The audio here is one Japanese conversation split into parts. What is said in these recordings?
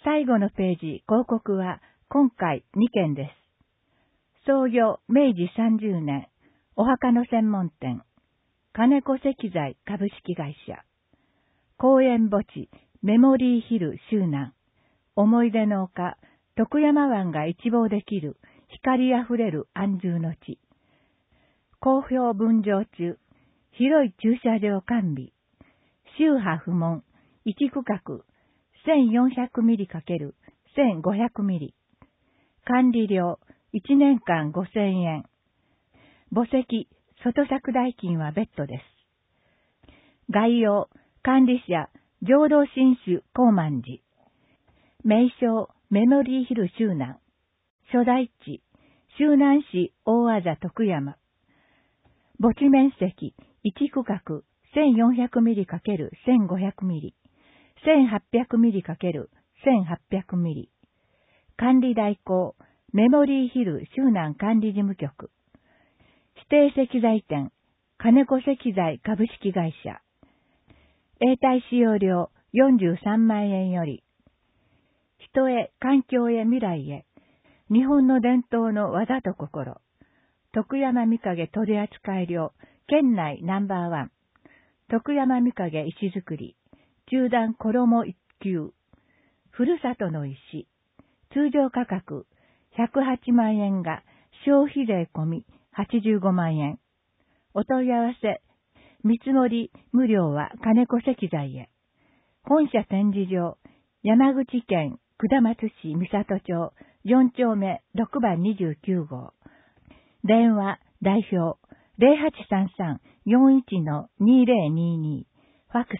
最後のページ、広告は今回2件です。創業明治30年、お墓の専門店、金子石材株式会社、公園墓地メモリーヒル周南、思い出の丘、徳山湾が一望できる光あふれる安住の地、好評分譲中、広い駐車場完備、宗派不問、1区画、1400ミリ×1500ミリ。管理料、1年間5000円。墓石、外作代金は別途です。概要、管理者、浄土真宗高万寺。名称、メモリーヒル周南。所在地、周南市大字徳山。墓地面積、1区画、1400ミリ×1500ミリ。1800ミリ×1800ミリ。管理代行、メモリーヒル周南管理事務局。指定石材店、金子石材株式会社。永代使用料43万円より。人へ、環境へ、未来へ。日本の伝統の技と心。徳山御影取扱量、県内ナンバーワン。徳山御影石造り。中段衣一級。ふるさとの石。通常価格108万円が消費税込み85万円。お問い合わせ。見積もり無料は金子石材へ。本社展示場。山口県下松市三郷町4丁目6番29号。電話代表 0833-41-2022。ファックス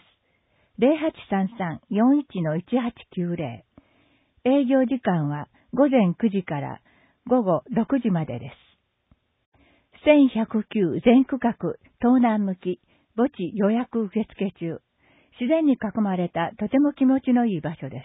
0833-41-1890。営業時間は午前9時から午後6時までです。1109全区画東南向き墓地予約受付中。自然に囲まれたとても気持ちのいい場所です。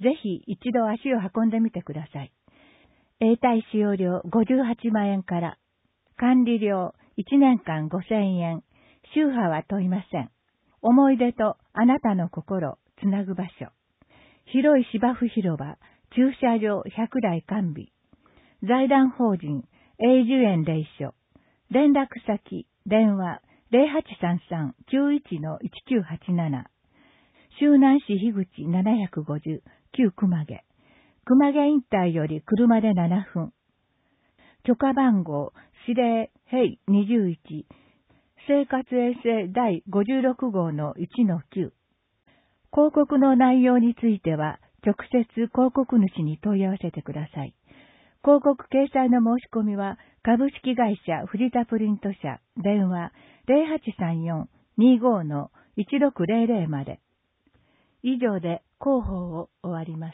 ぜひ一度足を運んでみてください。永代使用料58万円から。管理料1年間5000円。宗派は問いません。思い出とあなたの心つなぐ場所。広い芝生広場、駐車場100台完備。財団法人永寿園霊所。連絡先、電話0833-91-1987。周南市樋口750、旧熊毛。熊毛インターより車で7分。許可番号、指令、平21。生活衛生第56号の1-9。広告の内容については、直接広告主に問い合わせてください。広告掲載の申し込みは、株式会社藤田プリント社、電話0834-25-1600まで。以上で広報を終わります。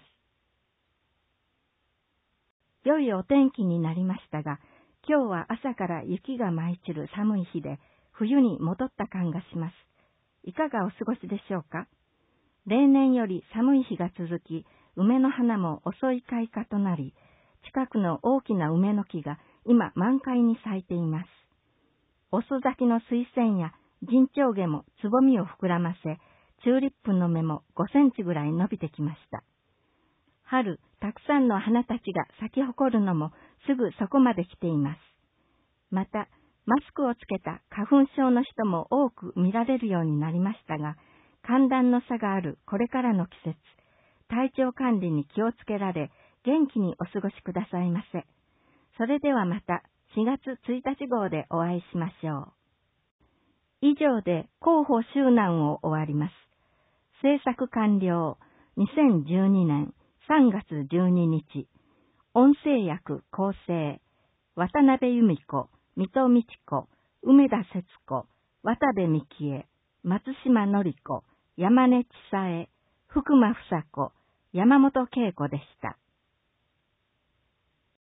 良いお天気になりましたが、今日は朝から雪が舞い散る寒い日で、冬に戻った感がします。いかがお過ごしでしょうか。例年より寒い日が続き、梅の花も遅い開花となり、近くの大きな梅の木が今満開に咲いています。遅咲きの水仙や陣長毛もつぼみを膨らませ、チューリップの芽も5センチぐらい伸びてきました。春、たくさんの花たちが咲き誇るのもすぐそこまで来ています。また、マスクをつけた花粉症の人も多く見られるようになりましたが、寒暖の差があるこれからの季節、体調管理に気をつけられ、元気にお過ごしくださいませ。それではまた4月1日号でお会いしましょう。以上で広報周南を終わります。制作完了。2012年3月12日。音声役構成。渡辺由美子、水戸美智子、梅田節子、渡部美希恵、松島典子、山根千佐恵、福間房子、山本恵子でした。